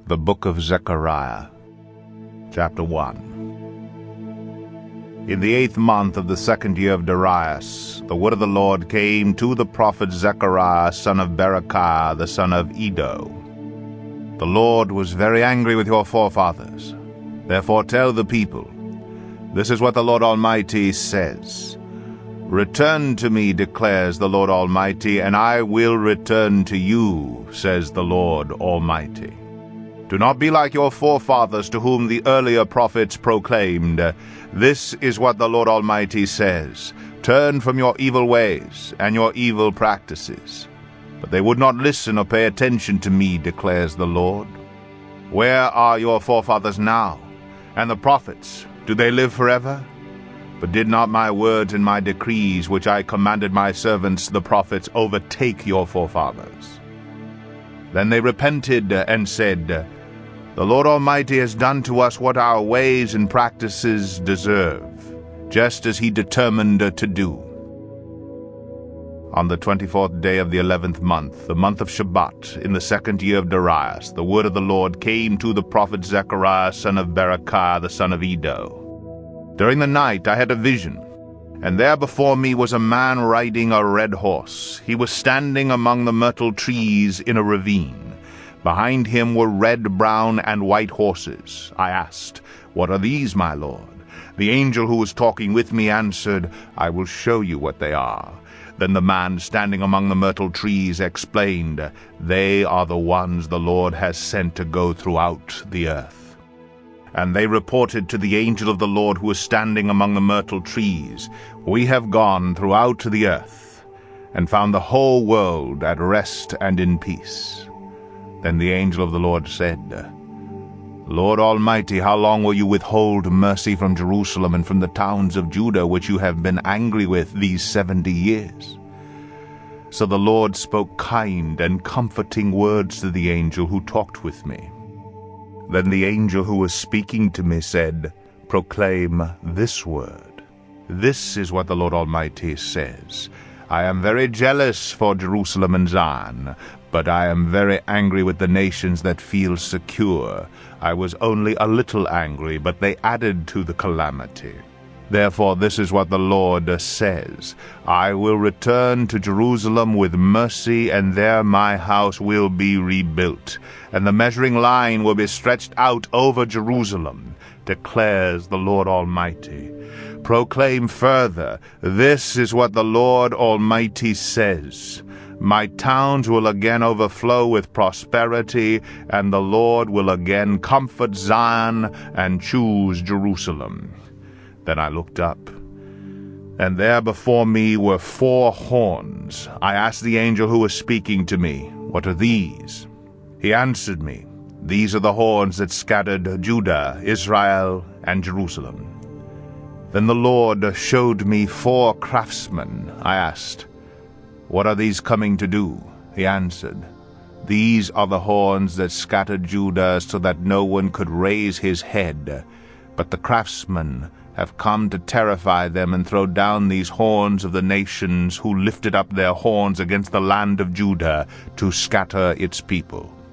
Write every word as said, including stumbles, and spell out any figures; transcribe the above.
The Book of Zechariah, Chapter one. In the eighth month of the second year of Darius, the word of the Lord came to the prophet Zechariah, son of Berechiah, the son of Iddo. The Lord was very angry with your forefathers. Therefore tell the people, this is what the Lord Almighty says. Return to me, declares the Lord Almighty, and I will return to you, says the Lord Almighty. Do not be like your forefathers, to whom the earlier prophets proclaimed, this is what the Lord Almighty says, turn from your evil ways and your evil practices. But they would not listen or pay attention to me, declares the Lord. Where are your forefathers now? And the prophets, do they live forever? But did not my words and my decrees, which I commanded my servants the prophets, overtake your forefathers? Then they repented and said, the Lord Almighty has done to us what our ways and practices deserve, just as he determined to do. On the twenty-fourth day of the eleventh month, the month of Shebat, in the second year of Darius, the word of the Lord came to the prophet Zechariah, son of Berechiah, the son of Iddo. During the night I had a vision, and there before me was a man riding a red horse. He was standing among the myrtle trees in a ravine. Behind him were red, brown, and white horses. I asked, what are these, my lord? The angel who was talking with me answered, I will show you what they are. Then the man standing among the myrtle trees explained, they are the ones the Lord has sent to go throughout the earth. And they reported to the angel of the Lord who was standing among the myrtle trees, we have gone throughout the earth, and found the whole world at rest and in peace. Then the angel of the Lord said, Lord Almighty, how long will you withhold mercy from Jerusalem and from the towns of Judah, which you have been angry with these seventy years? So the Lord spoke kind and comforting words to the angel who talked with me. Then the angel who was speaking to me said, proclaim this word. This is what the Lord Almighty says. I am very jealous for Jerusalem and Zion, but I am very angry with the nations that feel secure. I was only a little angry, but they added to the calamity. Therefore this is what the Lord says, I will return to Jerusalem with mercy, and there my house will be rebuilt, and the measuring line will be stretched out over Jerusalem, declares the Lord Almighty. Proclaim further, this is what the Lord Almighty says. My towns will again overflow with prosperity, and the Lord will again comfort Zion and choose Jerusalem. Then I looked up, and there before me were four horns. I asked the angel who was speaking to me, what are these? He answered me, these are the horns that scattered Judah, Israel, and Jerusalem. Then the Lord showed me four craftsmen. I asked, what are these coming to do? He answered, these are the horns that scattered Judah so that no one could raise his head. But the craftsmen have come to terrify them and throw down these horns of the nations who lifted up their horns against the land of Judah to scatter its people.